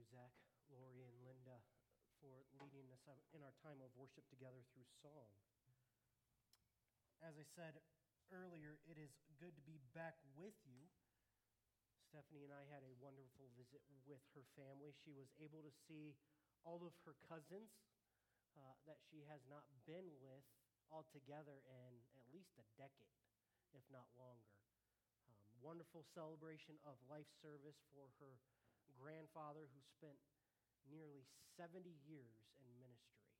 Zach, Lori, and Linda, for leading us in our time of worship together through song. As I said earlier, it is good to be back with you. Stephanie and I had a wonderful visit with her family. She was able to see all of her cousins that she has not been with all together in at least a decade, if not longer. Wonderful celebration of life service for her grandfather, who spent nearly 70 years in ministry,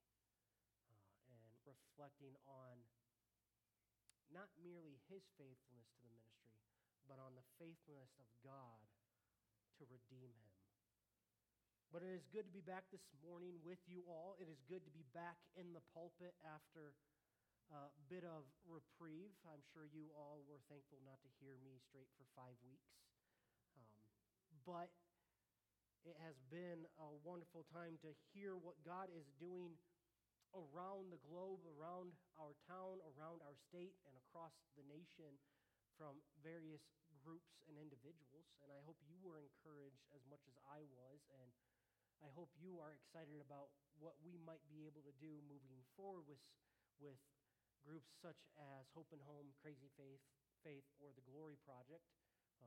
and reflecting on not merely his faithfulness to the ministry, but on the faithfulness of God to redeem him. But it is good to be back this morning with you all. It is good to be back in the pulpit after a bit of reprieve. I'm sure you all were thankful not to hear me straight for 5 weeks. But it has been a wonderful time to hear what God is doing around the globe, around our town, around our state, and across the nation from various groups and individuals. And I hope you were encouraged as much as I was, and I hope you are excited about what we might be able to do moving forward with groups such as Hope and Home, Crazy Faith, or the Glory Project.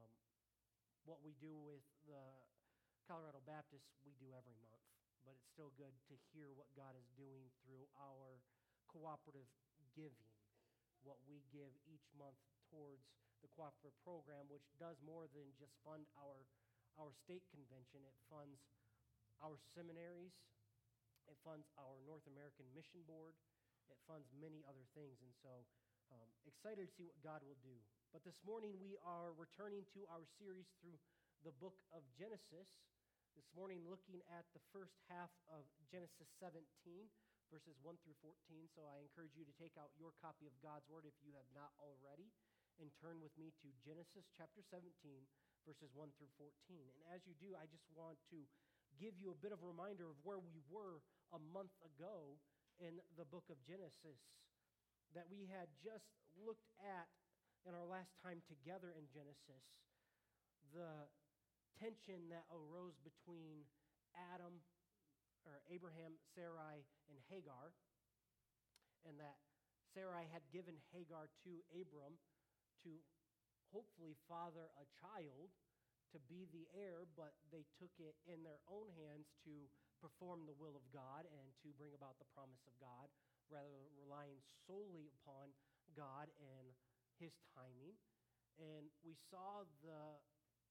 What we do with the Colorado Baptists, we do every month. But it's still good to hear what God is doing through our cooperative giving, what we give each month towards the cooperative program, which does more than just fund our state convention. It funds our seminaries, it funds our North American Mission Board, it funds many other things, and so excited to see what God will do. But this morning we are returning to our series through the book of Genesis. This morning looking at the first half of Genesis 17, verses 1 through 14. So I encourage you to take out your copy of God's Word if you have not already, and turn with me to Genesis chapter 17, verses 1 through 14. And as you do, I just want to give you a bit of a reminder of where we were a month ago in the book of Genesis, that we had just looked at in our last time together in Genesis, the tension that arose between Abraham, Sarai, and Hagar, and that Sarai had given Hagar to Abram to hopefully father a child to be the heir, but they took it in their own hands to perform the will of God and to bring about the promise of God, rather than relying solely upon God and his timing. And we saw the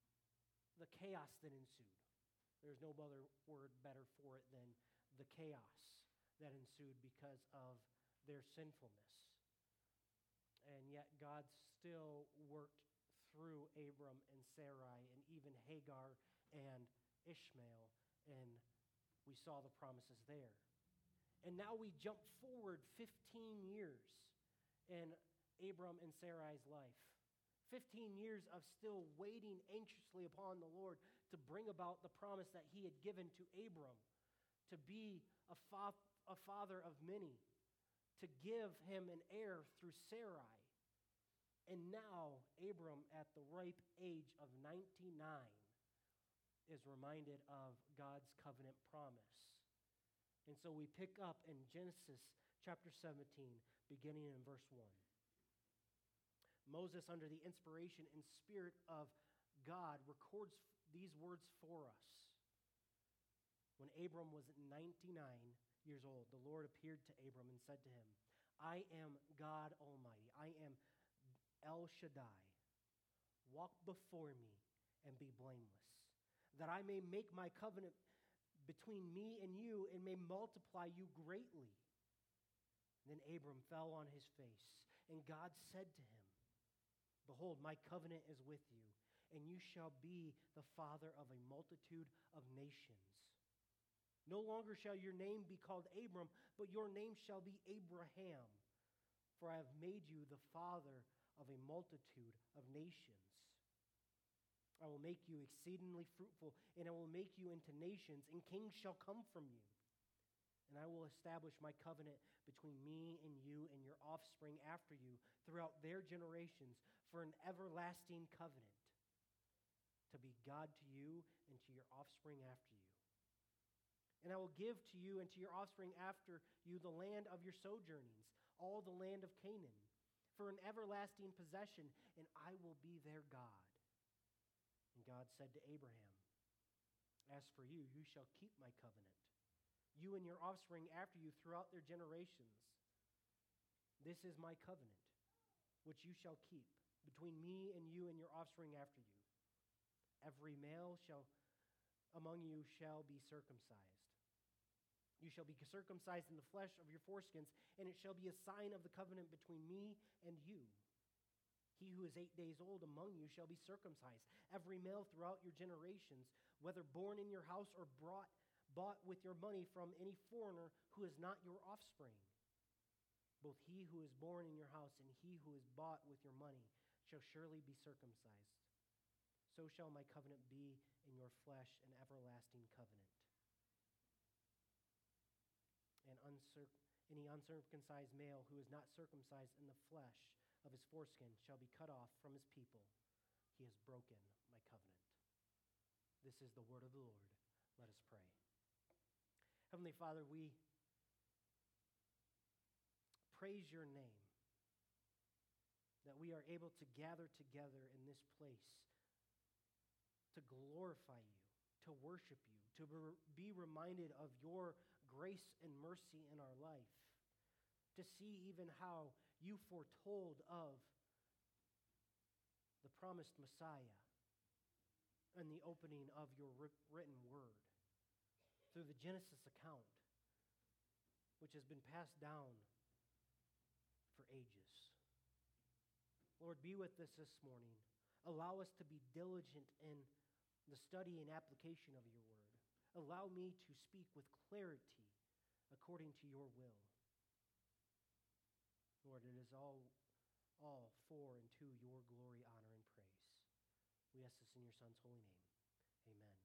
chaos that ensued. There's no other word better for it than the chaos that ensued because of their sinfulness. And yet God still worked through Abram and Sarai and even Hagar and Ishmael, and we saw the promises there. And now we jump forward 15 years in Abram and Sarai's life. 15 years of still waiting anxiously upon the Lord to bring about the promise that he had given to Abram, to be a father of many, to give him an heir through Sarai. And now Abram, at the ripe age of 99, is reminded of God's covenant promise. And so we pick up in Genesis chapter 17, beginning in verse 1. Moses, under the inspiration and spirit of God, records these words for us. When Abram was 99 years old, the Lord appeared to Abram and said to him, "I am God Almighty. I am El Shaddai. Walk before me and be blameless, that I may make my covenant between me and you and may multiply you greatly." And then Abram fell on his face, and God said to him, "Behold, my covenant is with you, and you shall be the father of a multitude of nations. No longer shall your name be called Abram, but your name shall be Abraham, for I have made you the father of a multitude of nations. I will make you exceedingly fruitful, and I will make you into nations, and kings shall come from you. And I will establish my covenant between me and you and your offspring after you throughout their generations for an everlasting covenant, to be God to you and to your offspring after you. And I will give to you and to your offspring after you the land of your sojournings, all the land of Canaan, for an everlasting possession, and I will be their God. And God said to Abraham, as for you, you shall keep my covenant, you and your offspring after you throughout their generations. This is my covenant, which you shall keep between me and you and your offspring after you. Every male among you shall be circumcised. You shall be circumcised in the flesh of your foreskins, and it shall be a sign of the covenant between me and you. He who is 8 days old among you shall be circumcised, every male throughout your generations, whether born in your house or bought with your money from any foreigner who is not your offspring. Both he who is born in your house and he who is bought with your money shall surely be circumcised. So shall my covenant be in your flesh, an everlasting covenant. And any uncircumcised male who is not circumcised in the flesh of his foreskin shall be cut off from his people. He has broken my covenant. This is the word of the Lord. Let us pray. Heavenly Father, we praise your name that we are able to gather together in this place to glorify you, to worship you, to be reminded of your grace and mercy in our life, to see even how you foretold of the promised Messiah and the opening of your written word through the Genesis account, which has been passed down for ages. Lord, be with us this morning. Allow us to be diligent in the study and application of your word. Allow me to speak with clarity according to your will. Lord, it is all for and to your glory, honor, and praise. We ask this in your Son's holy name. Amen.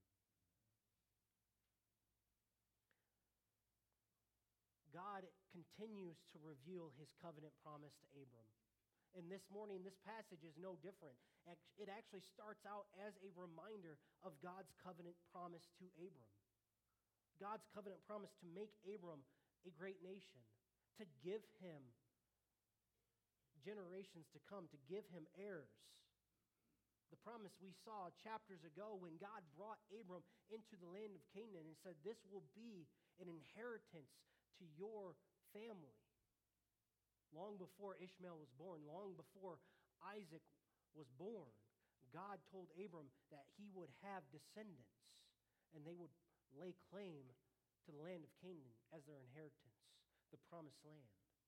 God continues to reveal his covenant promise to Abram. And this morning, this passage is no different. It actually starts out as a reminder of God's covenant promise to Abram. God's covenant promise to make Abram a great nation, to give him generations to come, to give him heirs. The promise we saw chapters ago when God brought Abram into the land of Canaan and said, this will be an inheritance to your family. Long before Ishmael was born, long before Isaac was born, God told Abram that he would have descendants and they would lay claim to the land of Canaan as their inheritance, the promised land.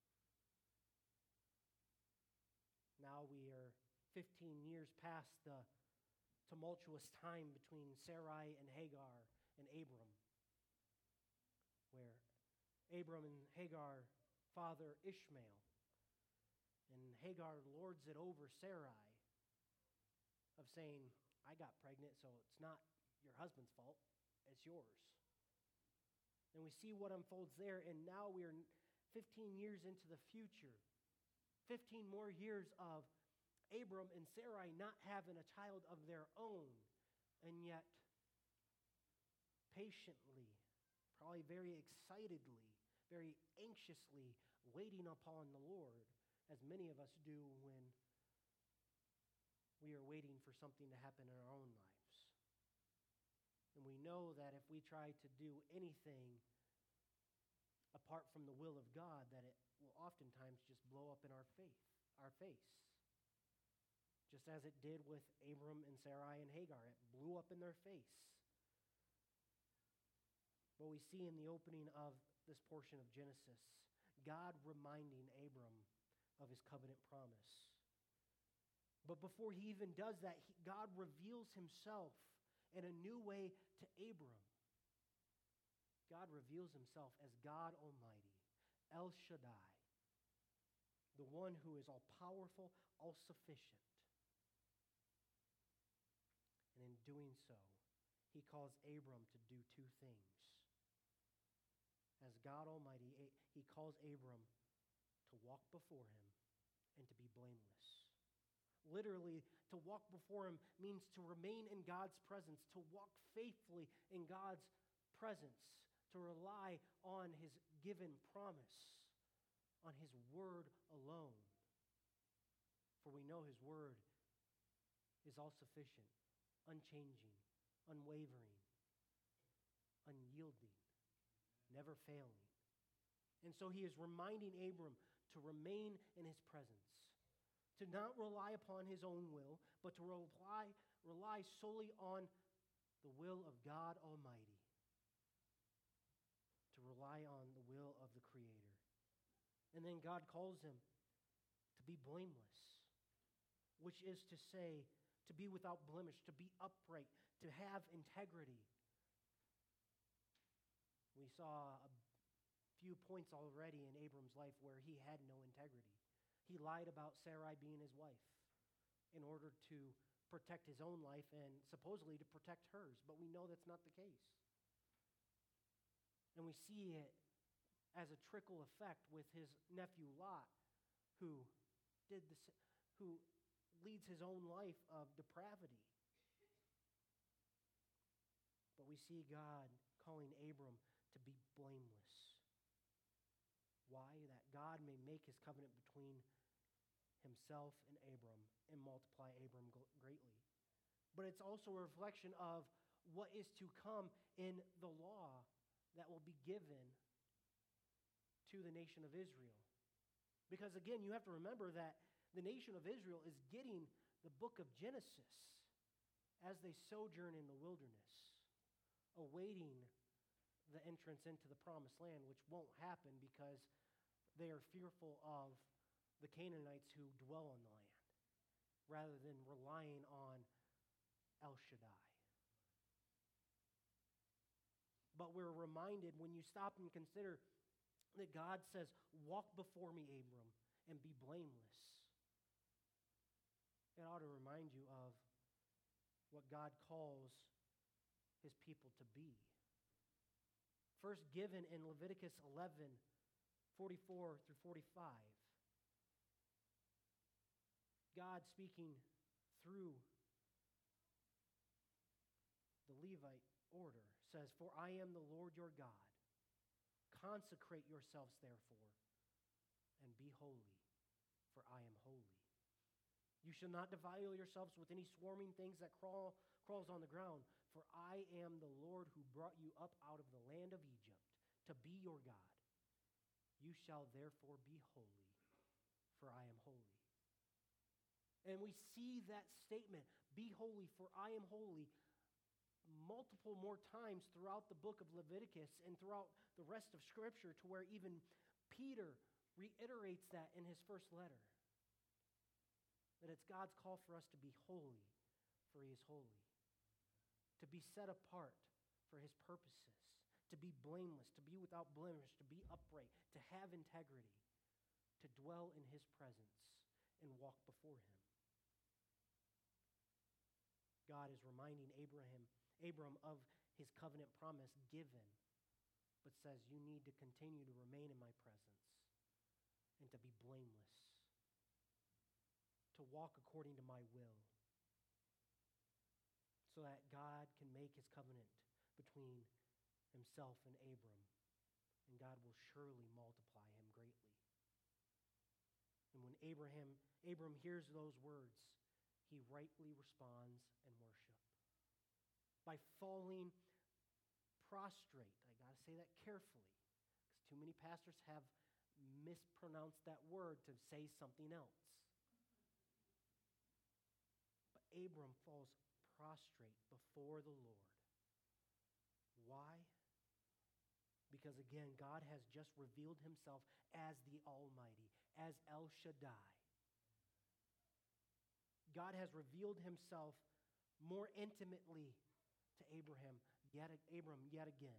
Now we are 15 years past the tumultuous time between Sarai and Hagar and Abram, where Abram and Hagar father Ishmael, and Hagar lords it over Sarai of saying, I got pregnant, so it's not your husband's fault, it's yours. And we see what unfolds there, and now we are 15 years into the future. 15 more years of Abram and Sarai not having a child of their own, and yet patiently, probably very excitedly, very anxiously waiting upon the Lord, as many of us do when we are waiting for something to happen in our own lives. And we know that if we try to do anything apart from the will of God, that it will oftentimes just blow up in our face. Just as it did with Abram and Sarai and Hagar. It blew up in their face. But we see in the opening of this portion of Genesis, God reminding Abram of his covenant promise. But before he even does that, God reveals himself in a new way to Abram. God reveals himself as God Almighty, El Shaddai, the one who is all-powerful, all-sufficient. And in doing so, he calls Abram to do two things. As God Almighty, he calls Abram to walk before him and to be blameless. Literally, to walk before him means to remain in God's presence, to walk faithfully in God's presence, to rely on his given promise, on his word alone. For we know his word is all sufficient, unchanging, unwavering, unyielding, never failing. And so he is reminding Abram to remain in his presence, to not rely upon his own will, but to rely solely on the will of God Almighty, to rely on the will of the Creator. And then God calls him to be blameless, which is to say, to be without blemish, to be upright, to have integrity. We saw a few points already in Abram's life where he had no integrity. He lied about Sarai being his wife in order to protect his own life and supposedly to protect hers, but we know that's not the case. And we see it as a trickle effect with his nephew Lot, who leads his own life of depravity. But we see God calling Abram to be blameless. Why? That God may make his covenant between himself and Abram and multiply Abram greatly. But it's also a reflection of what is to come in the law that will be given to the nation of Israel. Because again, you have to remember that the nation of Israel is getting the book of Genesis as they sojourn in the wilderness, awaiting the entrance into the promised land, which won't happen because they are fearful of the Canaanites who dwell on the land, rather than relying on El Shaddai. But we're reminded when you stop and consider that God says, walk before me, Abram, and be blameless. It ought to remind you of what God calls his people to be. First given in Leviticus 11:44 through 45. God speaking through the Levite order says, "For I am the Lord your God. Consecrate yourselves therefore, and be holy, for I am holy. You shall not defile yourselves with any swarming things that crawls on the ground, for I am the Lord who brought you up out of the land of Egypt to be your God. You shall therefore be holy, for I am holy." And we see that statement, "Be holy, for I am holy," multiple more times throughout the book of Leviticus and throughout the rest of Scripture, to where even Peter reiterates that in his first letter. That it's God's call for us to be holy, for he is holy. To be set apart for his purposes. To be blameless, to be without blemish, to be upright, to have integrity, to dwell in his presence and walk before him. God is reminding Abram of his covenant promise given, but says you need to continue to remain in my presence and to be blameless, to walk according to my will, so that God can make his covenant between himself and Abram, and God will surely multiply him greatly. And when Abram hears those words, he rightly responds in worship by falling prostrate. I got to say that carefully, because too many pastors have mispronounced that word to say something else. But Abram falls prostrate before the Lord. Why? Because again, God has just revealed himself as the Almighty, as El Shaddai. God has revealed himself more intimately to Abram yet again.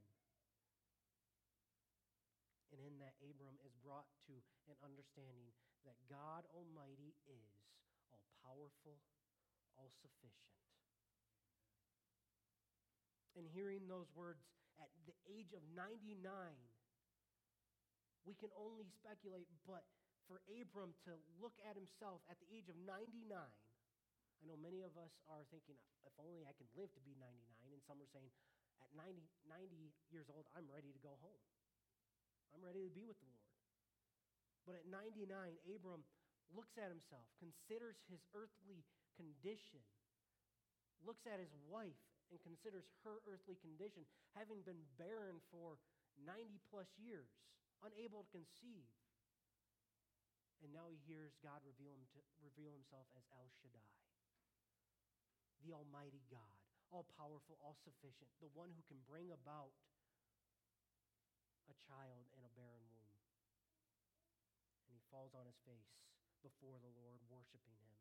And in that, Abram is brought to an understanding that God Almighty is all-powerful, all-sufficient. And hearing those words at the age of 99, we can only speculate, but for Abram to look at himself at the age of 99, I know many of us are thinking, if only I can live to be 99, and some are saying, At 90 years old, I'm ready to go home. I'm ready to be with the Lord. But at 99, Abram looks at himself, considers his earthly condition, looks at his wife and considers her earthly condition, having been barren for 90 plus years, unable to conceive. And now he hears God reveal himself as El Shaddai, the Almighty God, all-powerful, all-sufficient, the one who can bring about a child in a barren womb. And he falls on his face before the Lord, worshiping him.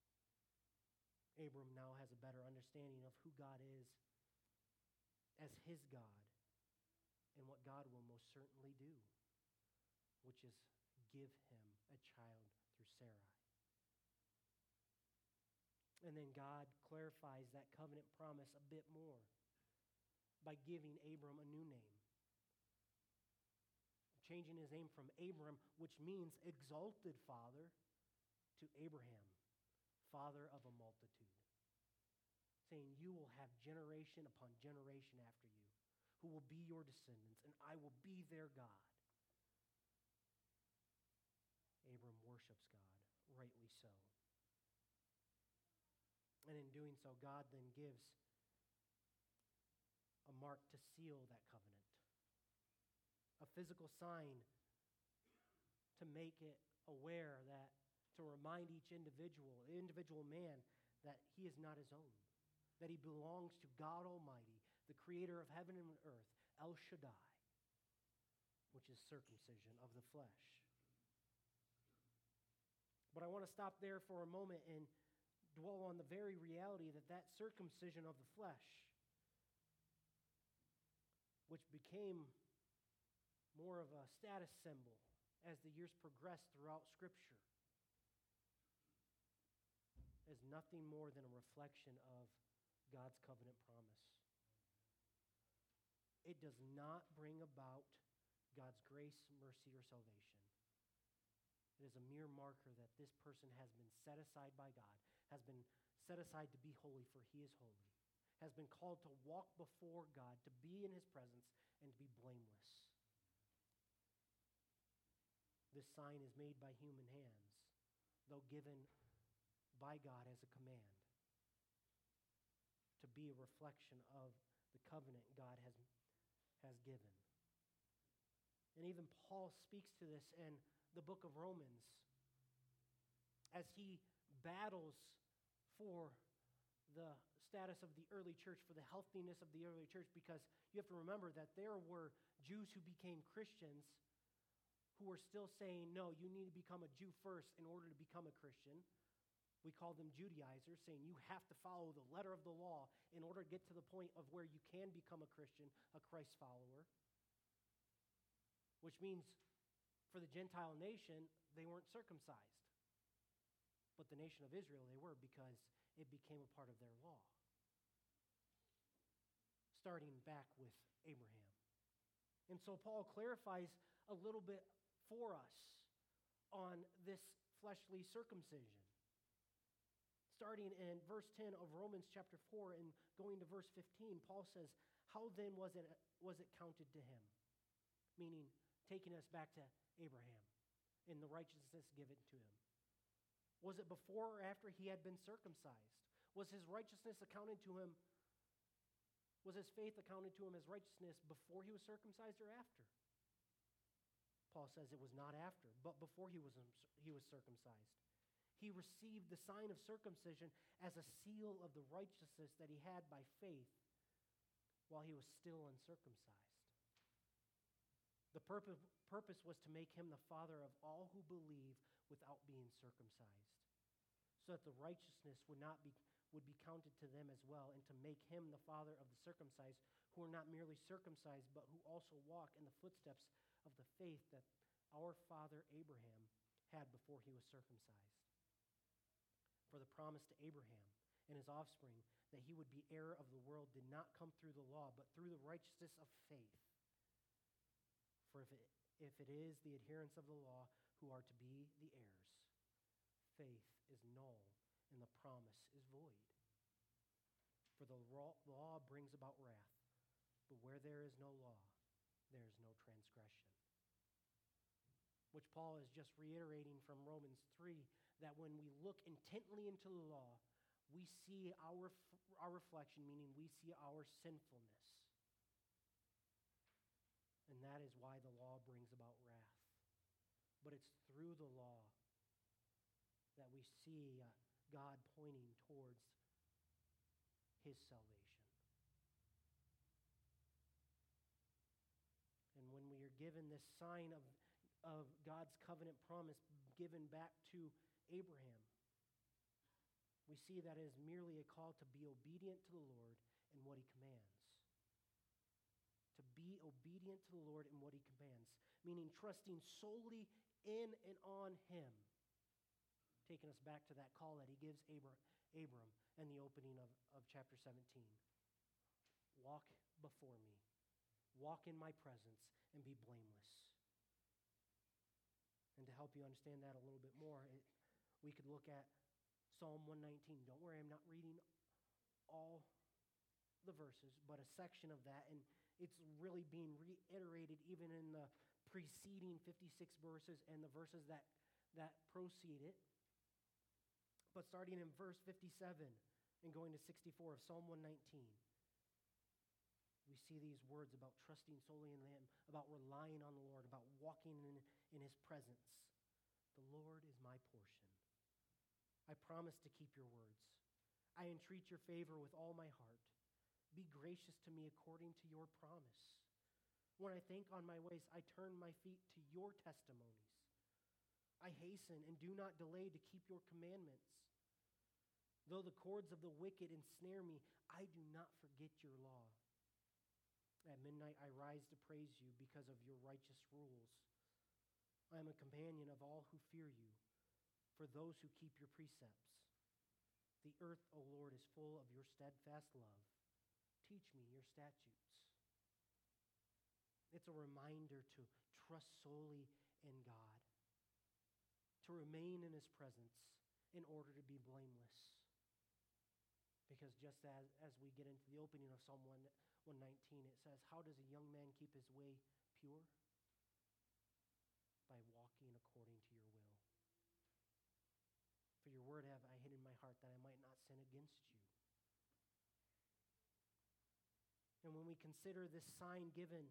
Abram now has a better understanding of who God is as his God and what God will most certainly do, which is give him a child through Sarai. And then God clarifies that covenant promise a bit more by giving Abram a new name, changing his name from Abram, which means exalted father, to Abraham, father of a multitude, saying, you will have generation upon generation after you, who will be your descendants, and I will be their God. Abram worships God, rightly so. And in doing so, God then gives a mark to seal that covenant, a physical sign to make it aware that, to remind each individual man, that he is not his own, that he belongs to God Almighty, the creator of heaven and earth, El Shaddai, which is circumcision of the flesh. But I want to stop there for a moment and dwell on the very reality that circumcision of the flesh, which became more of a status symbol as the years progressed throughout Scripture, is nothing more than a reflection of God's covenant promise. It does not bring about God's grace, mercy, or salvation. It is a mere marker that this person has been set aside by God, has been set aside to be holy, for he is holy, has been called to walk before God, to be in his presence, and to be blameless. This sign is made by human hands, though given by God as a command, to be a reflection of the covenant God has given. And even Paul speaks to this in the book of Romans as he battles for the status of the early church, for the healthiness of the early church, because you have to remember that there were Jews who became Christians who were still saying, no, you need to become a Jew first in order to become a Christian. We call them Judaizers, saying you have to follow the letter of the law in order to get to the point of where you can become a Christian, a Christ follower. Which means for the Gentile nation, they weren't circumcised. But the nation of Israel, they were, because it became a part of their law. Starting back with Abraham. And so Paul clarifies a little bit for us on this fleshly circumcision. Starting in verse 10 of Romans chapter 4 and going to verse 15, Paul says, how then was it counted to him? Meaning, taking us back to Abraham in the righteousness given to him. Was it before or after he had been circumcised? Was his righteousness accounted to him, was his faith accounted to him as righteousness before he was circumcised or after? Paul says it was not after, but before he was circumcised. He received the sign of circumcision as a seal of the righteousness that he had by faith while he was still uncircumcised. The purpose was to make him the father of all who believe without being circumcised, so that the righteousness would be counted to them as well, and to make him the father of the circumcised, who are not merely circumcised, but who also walk in the footsteps of the faith that our father Abraham had before he was circumcised. For the promise to Abraham and his offspring that he would be heir of the world did not come through the law, but through the righteousness of faith. For if it is the adherents of the law who are to be the heirs, faith is null and the promise is void. For the law brings about wrath. But where there is no law, there is no transgression. Which Paul is just reiterating from Romans 3, that when we look intently into the law, we see our reflection, meaning we see our sinfulness. And that is why the law brings about wrath. But it's through the law that we see God pointing towards his salvation. And when we are given this sign of God's covenant promise given back to Abraham, we see that it is merely a call to be obedient to the Lord in what he commands. To be obedient to the Lord in what he commands, meaning trusting solely in and on him. Taking us back to that call that he gives Abram in the opening of chapter 17. Walk before me. Walk in my presence and be blameless. And to help you understand that a little bit more, we could look at Psalm 119. Don't worry, I'm not reading all the verses, but a section of that. And it's really being reiterated even in the preceding 56 verses and the verses that precede it. But starting in verse 57 and going to 64 of Psalm 119, we see these words about trusting solely in him, about relying on the Lord, about walking in his presence. The Lord is my portion. I promise to keep your words. I entreat your favor with all my heart. Be gracious to me according to your promise. When I think on my ways, I turn my feet to your testimonies. I hasten and do not delay to keep your commandments. Though the cords of the wicked ensnare me, I do not forget your law. At midnight I rise to praise you because of your righteous rules. I am a companion of all who fear you, for those who keep your precepts. The earth, O Lord, is full of your steadfast love. Teach me your statutes. It's a reminder to trust solely in God, to remain in his presence in order to be blameless. Because just as we get into the opening of Psalm 119, it says, how does a young man keep his way pure? By walking according to your will. For your word have I hid in my heart that I might not sin against you. And when we consider this sign given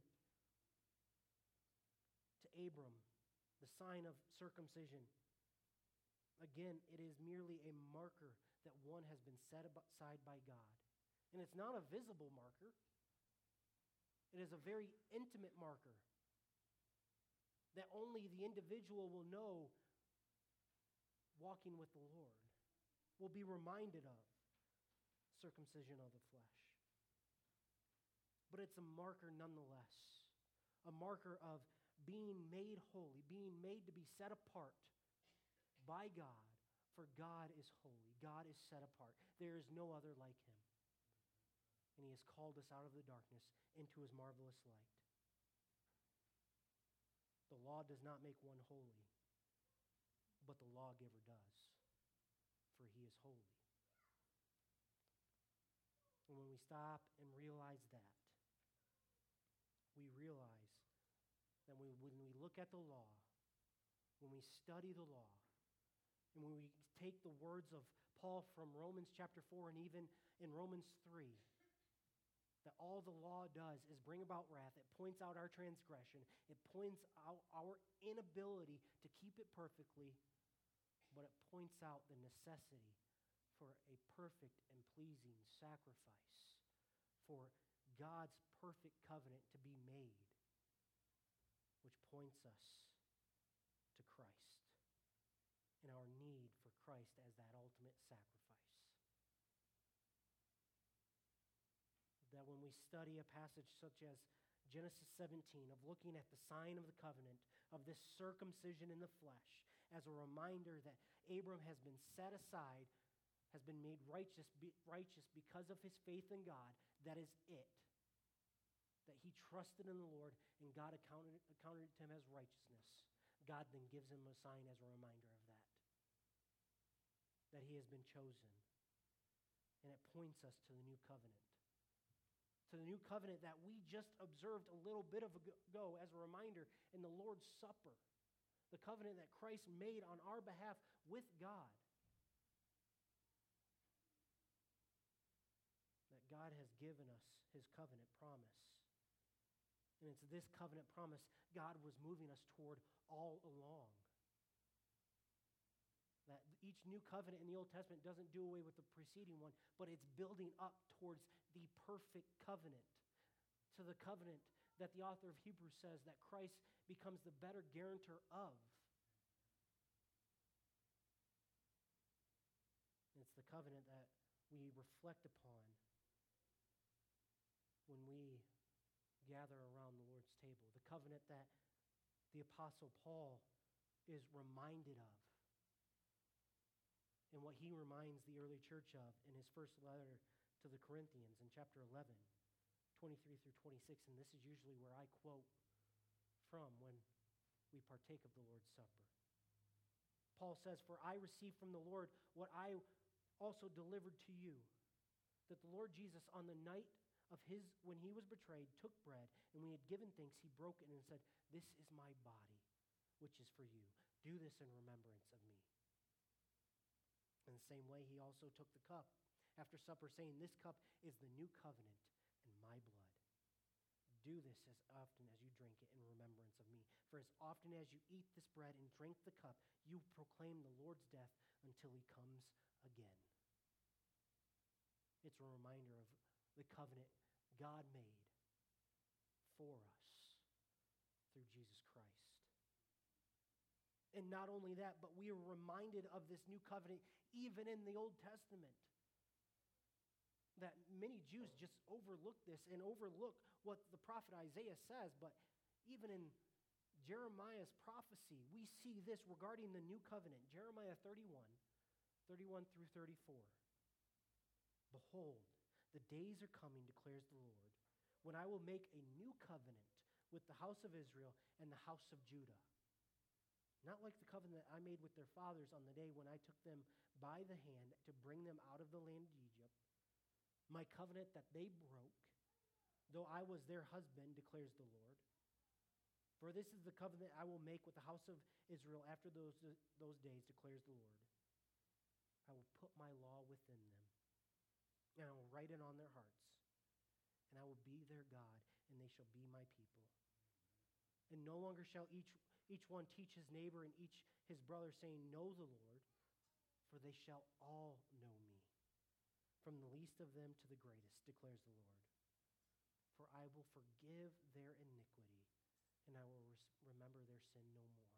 to Abram, the sign of circumcision, again, it is merely a marker that one has been set aside by God. And it's not a visible marker. It is a very intimate marker that only the individual will know walking with the Lord, will be reminded of circumcision of the flesh. But it's a marker nonetheless, a marker of being made holy, being made to be set apart by God, for God is holy. God is set apart. There is no other like him. And he has called us out of the darkness into his marvelous light. The law does not make one holy, but the lawgiver does, for he is holy. And when we stop and realize that, we realize that when we look at the law, when we study the law, and when we take the words of Paul from Romans chapter 4 and even in Romans 3, that all the law does is bring about wrath. It points out our transgression. It points out our inability to keep it perfectly, but it points out the necessity for a perfect and pleasing sacrifice, for God's perfect covenant to be made, which points us to Christ and our need for Christ as that ultimate sacrifice. That when we study a passage such as Genesis 17, of looking at the sign of the covenant, of this circumcision in the flesh, as a reminder that Abram has been set aside, has been made righteous because of his faith in God, that is it. That he trusted in the Lord and God accounted it to him as righteousness. God then gives him a sign as a reminder of that. That he has been chosen. And it points us to the new covenant. To to the new covenant that we just observed a little bit ago as a reminder in the Lord's Supper, the covenant that Christ made on our behalf with God. That God has given us his covenant promise. And it's this covenant promise God was moving us toward all along. That each new covenant in the Old Testament doesn't do away with the preceding one, but it's building up towards the perfect covenant, to the covenant that the author of Hebrews says that Christ becomes the better guarantor of. And it's the covenant that we reflect upon when we gather around the Lord's table, the covenant that the Apostle Paul is reminded of, and what he reminds the early church of in his first letter to the Corinthians in chapter 11, 23 through 26, and this is usually where I quote from when we partake of the Lord's Supper. Paul says, "For I received from the Lord what I also delivered to you, that the Lord Jesus on the night of when he was betrayed, took bread, and when he had given thanks, he broke it and said, 'This is my body, which is for you. Do this in remembrance of me.' In the same way, he also took the cup after supper, saying, 'This cup is the new covenant in my blood. Do this as often as you drink it in remembrance of me. For as often as you eat this bread and drink the cup, you proclaim the Lord's death until he comes again.'" It's a reminder of the covenant God made for us through Jesus Christ. And not only that, but we are reminded of this new covenant even in the Old Testament. That many Jews just overlook this and overlook what the prophet Isaiah says, but even in Jeremiah's prophecy, we see this regarding the new covenant. Jeremiah 31 through 34. "Behold, the days are coming, declares the Lord, when I will make a new covenant with the house of Israel and the house of Judah. Not like the covenant I made with their fathers on the day when I took them by the hand to bring them out of the land of Egypt, my covenant that they broke, though I was their husband, declares the Lord. For this is the covenant I will make with the house of Israel after those days, declares the Lord. I will put my law within them, and I will write it on their hearts, and I will be their God, and they shall be my people. And no longer shall each one teach his neighbor and each his brother, saying, 'Know the Lord,' for they shall all know me, from the least of them to the greatest, declares the Lord. For I will forgive their iniquity, and I will remember their sin no more."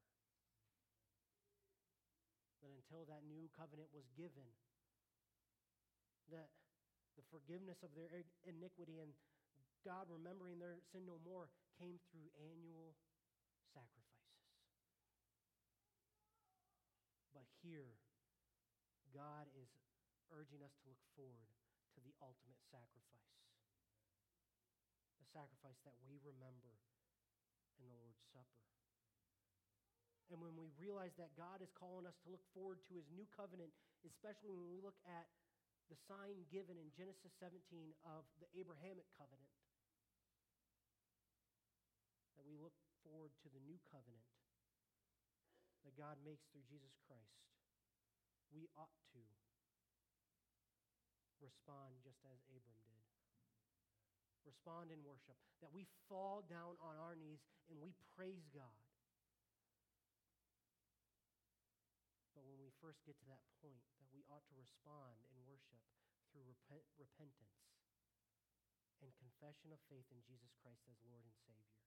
But until that new covenant was given, that the forgiveness of their iniquity and God remembering their sin no more came through annual sacrifices. But here, God is urging us to look forward to the ultimate sacrifice. The sacrifice that we remember in the Lord's Supper. And when we realize that God is calling us to look forward to his new covenant, especially when we look at the sign given in Genesis 17 of the Abrahamic covenant, that we look forward to the new covenant that God makes through Jesus Christ, we ought to respond just as Abram did. Respond in worship, that we fall down on our knees and we praise God. But when we first get to that point, that we ought to respond in worship through repentance and confession of faith in Jesus Christ as Lord and Savior.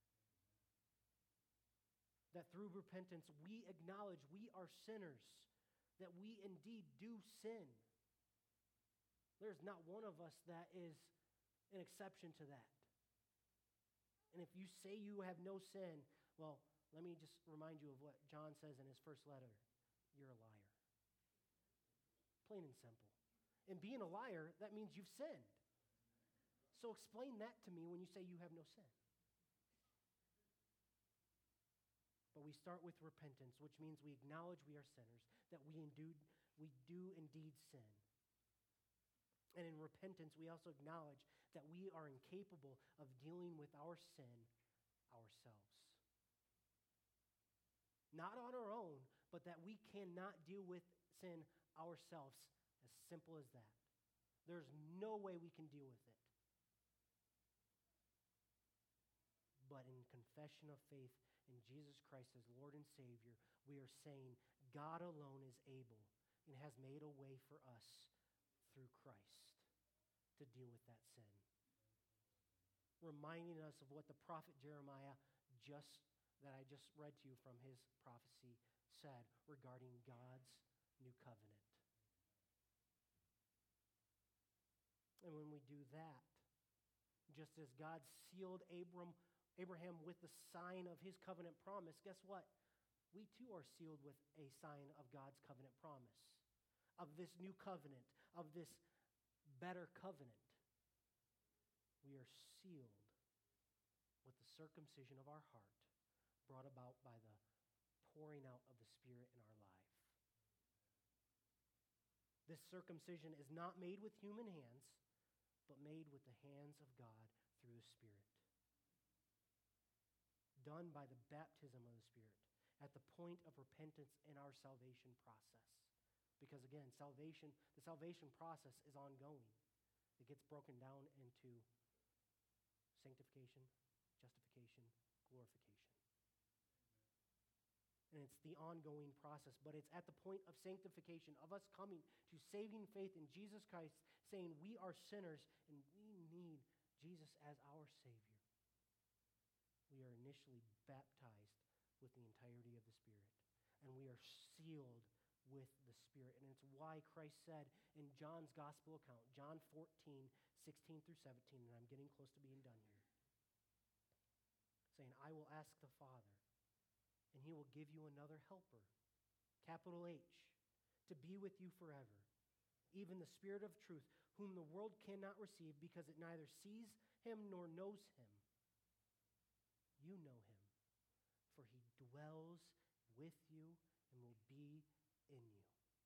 That through repentance, we acknowledge we are sinners, that we indeed do sin. There's not one of us that is an exception to that. And if you say you have no sin, well, let me just remind you of what John says in his first letter. You're a liar. Plain and simple. And being a liar, that means you've sinned. So explain that to me when you say you have no sin. But we start with repentance, which means we acknowledge we are sinners, that we do indeed sin. And in repentance, we also acknowledge that we are incapable of dealing with our sin ourselves. Not on our own, but that we cannot deal with sin ourselves. As simple as that. There's no way we can deal with it. But in confession of faith in Jesus Christ as Lord and Savior, we are saying God alone is able and has made a way for us through Christ to deal with that sin. Reminding us of what the prophet Jeremiah that I just read to you from his prophecy said regarding God's new covenant. And when we do that, just as God sealed Abraham with the sign of his covenant promise, guess what? We too are sealed with a sign of God's covenant promise, of this new covenant, of this better covenant. We are sealed with the circumcision of our heart brought about by the pouring out of the Spirit in our life. This circumcision is not made with human hands, but made with the hands of God through the Spirit. Done by the baptism of the Spirit at the point of repentance in our salvation process. Because again, the salvation process is ongoing. It gets broken down into sanctification, justification, glorification. And it's the ongoing process, but it's at the point of sanctification, of us coming to saving faith in Jesus Christ, saying we are sinners and we need Jesus as our Savior. We are initially baptized with the entirety of the Spirit, and we are sealed with the Spirit. And it's why Christ said in John's gospel account, John 14, 16 through 17, and I'm getting close to being done here, saying, I will ask the Father, and he will give you another helper, capital H, to be with you forever, even the Spirit of truth, whom the world cannot receive because it neither sees him nor knows him. You know him, for he dwells with you and will be in you.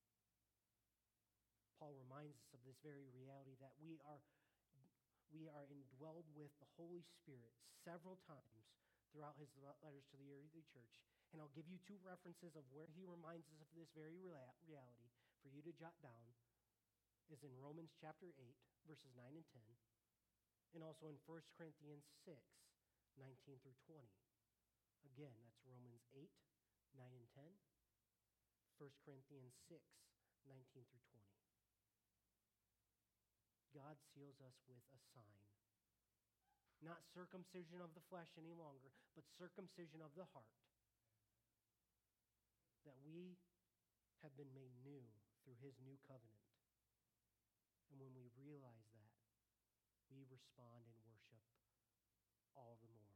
Paul reminds us of this very reality that we are indwelled with the Holy Spirit several times throughout his letters to the early church. And I'll give you two references of where he reminds us of this very reality for you to jot down, is in Romans chapter 8, verses 9 and 10, and also in 1 Corinthians 6, 19 through 20. Again, that's Romans 8, 9 and 10, 1 Corinthians 6, 19 through 20. God seals us with a sign. Not circumcision of the flesh any longer, but circumcision of the heart. That we have been made new through his new covenant. And when we realize that, we respond in worship all the more.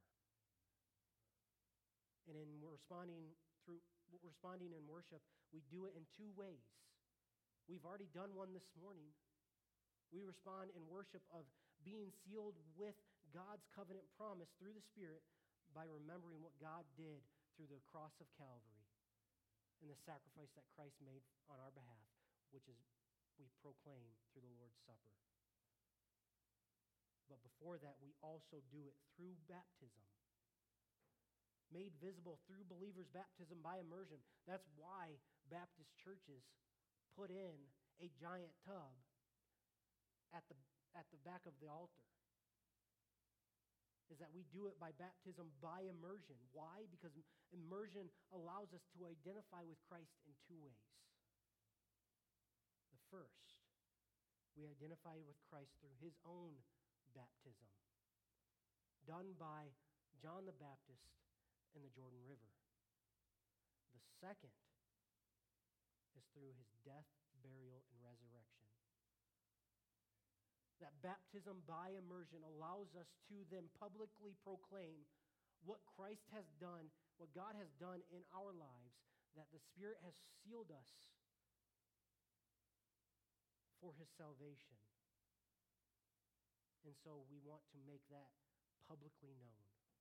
And in responding in worship, we do it in two ways. We've already done one this morning. We respond in worship of being sealed with God's covenant promise through the Spirit by remembering what God did through the cross of Calvary and the sacrifice that Christ made on our behalf, which is we proclaim through the Lord's Supper. But before that, we also do it through baptism, made visible through believers' baptism by immersion. That's why Baptist churches put in a giant tub at the back of the altar. Is that we do it by baptism by immersion. Why? Because immersion allows us to identify with Christ in two ways. The first, we identify with Christ through his own baptism, done by John the Baptist in the Jordan River. The second is through his death, burial, and resurrection. That baptism by immersion allows us to then publicly proclaim what Christ has done, what God has done in our lives, that the Spirit has sealed us for his salvation. And so we want to make that publicly known.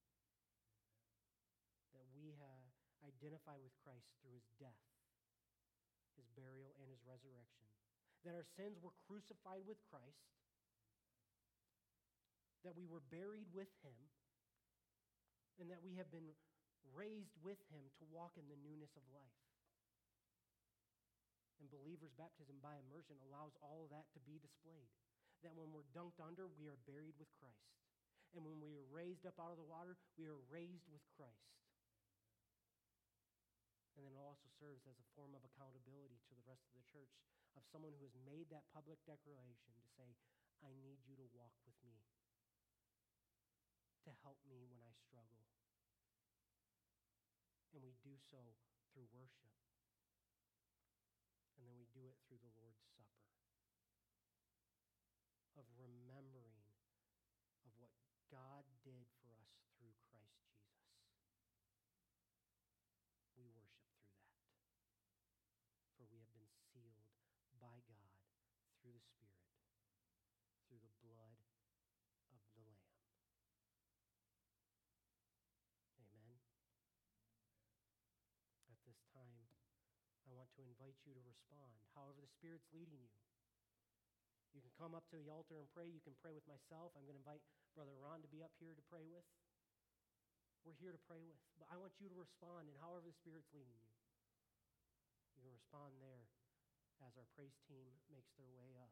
That we identify with Christ through his death, his burial, and his resurrection. That our sins were crucified with Christ, that we were buried with him, and that we have been raised with him to walk in the newness of life. And believers' baptism by immersion allows all of that to be displayed. That when we're dunked under, we are buried with Christ. And when we are raised up out of the water, we are raised with Christ. And then it also serves as a form of accountability to the rest of the church of someone who has made that public declaration to say, I need you to walk with me, to help me when I struggle. And we do so through worship. And then we do it through the Lord's Supper, of remembering of what God did for us through Christ Jesus. We worship through that. For we have been sealed by God through the Spirit, through the blood of the Lamb. Amen. At this time, I want to invite you to respond, however the Spirit's leading you. You can come up to the altar and pray. You can pray with myself. I'm going to invite Brother Ron to be up here to pray with. We're here to pray with. But I want you to respond in however the Spirit's leading you. You can respond there as our praise team makes their way up.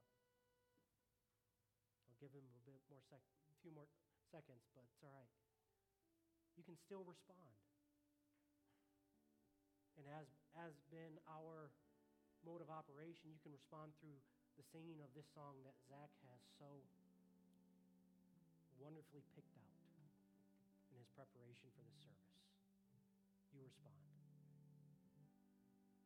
I'll give them a few more seconds, but it's all right. You can still respond. And as been our mode of operation, you can respond through the singing of this song that Zach has so wonderfully picked out in his preparation for this service. You respond.